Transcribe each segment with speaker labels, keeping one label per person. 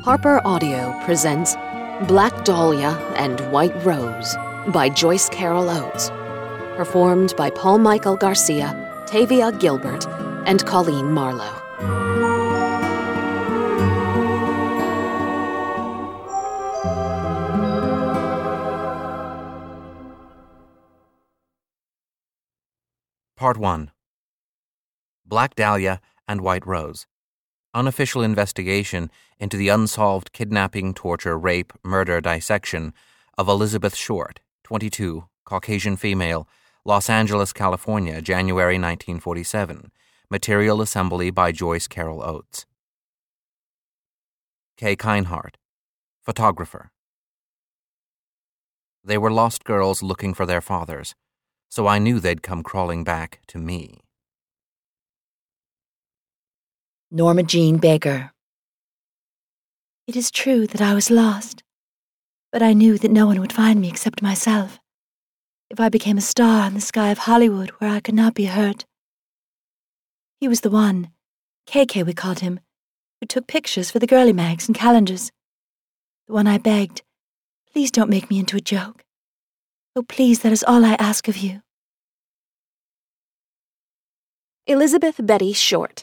Speaker 1: Harper Audio presents Black Dahlia and White Rose by Joyce Carol Oates. Performed by Paul Michael Garcia, Tavia Gilbert, and Colleen Marlowe.
Speaker 2: Part 1. Black Dahlia and White Rose. Unofficial investigation into the unsolved kidnapping, torture, rape, murder dissection of Elizabeth Short, 22, Caucasian female, Los Angeles, California, January 1947. Material assembly by Joyce Carol Oates. Kay Kinehart, photographer. They were lost girls looking for their fathers, so I knew they'd come crawling back to me.
Speaker 3: Norma Jean Baker. It is true that I was lost, but I knew that no one would find me except myself. If I became a star in the sky of Hollywood where I could not be hurt. He was the one, KK we called him, who took pictures for the girly mags and calendars. The one I begged, please don't make me into a joke. Oh, please, that is all I ask of you.
Speaker 1: Elizabeth Betty Short.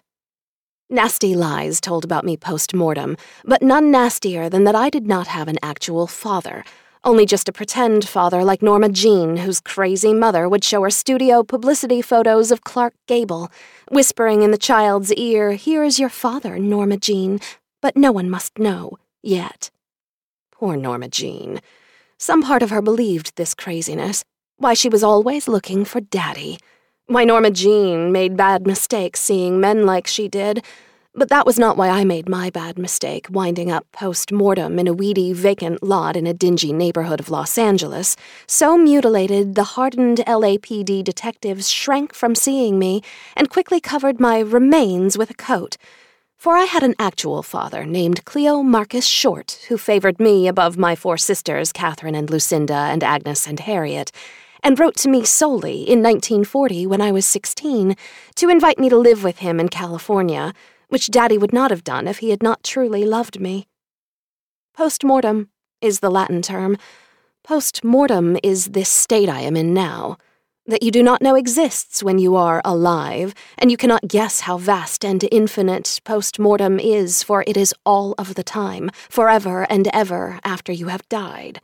Speaker 1: Nasty lies told about me post-mortem, but none nastier than that I did not have an actual father, only just a pretend father like Norma Jean, whose crazy mother would show her studio publicity photos of Clark Gable, whispering in the child's ear, "Here is your father, Norma Jean," but no one must know, yet. Poor Norma Jean. Some part of her believed this craziness, why she was always looking for Daddy. Why Norma Jean made bad mistakes seeing men like she did, but that was not why I made my bad mistake, winding up post-mortem in a weedy, vacant lot in a dingy neighborhood of Los Angeles, so mutilated the hardened LAPD detectives shrank from seeing me and quickly covered my remains with a coat. For I had an actual father named Cleo Marcus Short, who favored me above my four sisters, Catherine and Lucinda and Agnes and Harriet, and wrote to me solely in 1940 when I was 16 to invite me to live with him in California, which Daddy would not have done if he had not truly loved me. Post-mortem is the Latin term. Post-mortem is this state I am in now, that you do not know exists when you are alive, and you cannot guess how vast and infinite post-mortem is, for it is all of the time, forever and ever after you have died.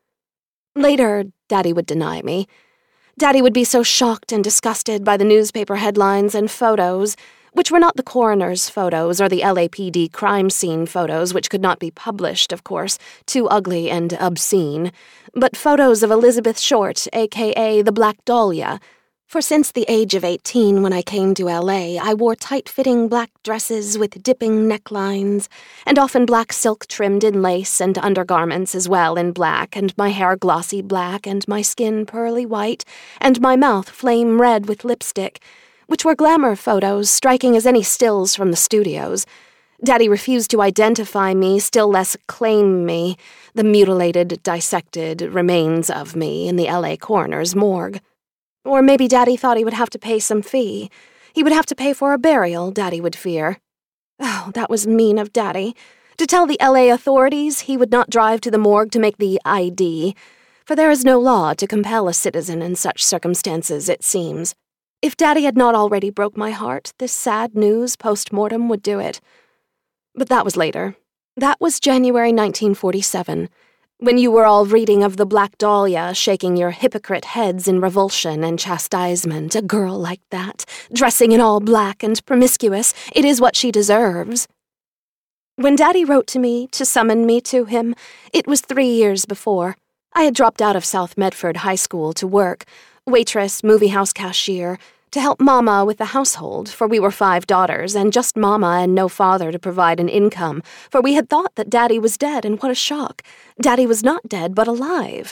Speaker 1: Later, Daddy would deny me. Daddy would be so shocked and disgusted by the newspaper headlines and photos, which were not the coroner's photos or the LAPD crime scene photos, which could not be published, of course, too ugly and obscene, but photos of Elizabeth Short, a.k.a. the Black Dahlia. For since the age of 18 when I came to L.A., I wore tight-fitting black dresses with dipping necklines, and often black silk trimmed in lace and undergarments as well in black, and my hair glossy black, and my skin pearly white, and my mouth flame red with lipstick, which were glamour photos, striking as any stills from the studios. Daddy refused to identify me, still less claim me, the mutilated, dissected remains of me in the L.A. coroner's morgue. Or maybe Daddy thought he would have to pay some fee. He would have to pay for a burial, Daddy would fear. Oh, that was mean of Daddy. To tell the L.A. authorities he would not drive to the morgue to make the ID, for there is no law to compel a citizen in such circumstances, it seems. If Daddy had not already broke my heart, this sad news post-mortem would do it. But that was later. That was January 1947. When you were all reading of the Black Dahlia, shaking your hypocrite heads in revulsion and chastisement, a girl like that, dressing in all black and promiscuous, it is what she deserves. When Daddy wrote to me to summon me to him, it was 3 years before. I had dropped out of South Medford High School to work, waitress, movie house cashier, to help Mama with the household, for we were 5 daughters, and just Mama and no father to provide an income, for we had thought that Daddy was dead, and what a shock. Daddy was not dead, but alive.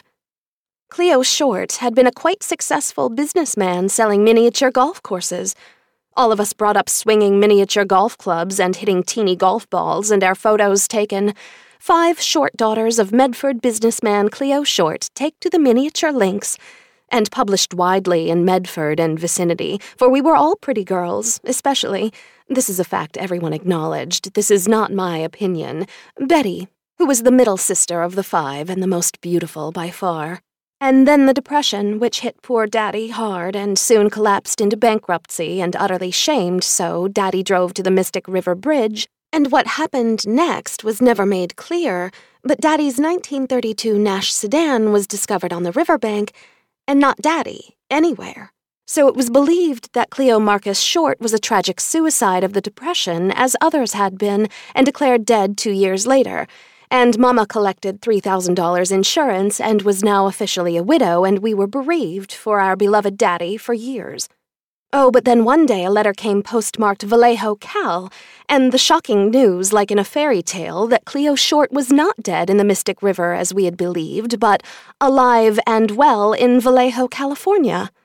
Speaker 1: Cleo Short had been a quite successful businessman selling miniature golf courses. All of us brought up swinging miniature golf clubs and hitting teeny golf balls, and our photos taken. 5 Short daughters of Medford businessman Cleo Short take to the miniature links, and published widely in Medford and vicinity, for we were all pretty girls, especially, this is a fact everyone acknowledged, this is not my opinion, Betty, who was the middle sister of the 5 and the most beautiful by far. And then the Depression, which hit poor Daddy hard and soon collapsed into bankruptcy, and utterly shamed, so Daddy drove to the Mystic River Bridge, and what happened next was never made clear, but Daddy's 1932 Nash sedan was discovered on the riverbank, and not Daddy, anywhere. So it was believed that Cleo Marcus Short was a tragic suicide of the Depression, as others had been, and declared dead 2 years later, and Mama collected $3,000 insurance and was now officially a widow, and we were bereaved for our beloved Daddy for years. Oh, but then one day a letter came postmarked Vallejo, Cal, and the shocking news, like in a fairy tale, that Cleo Short was not dead in the Mystic River as we had believed, but alive and well in Vallejo, California.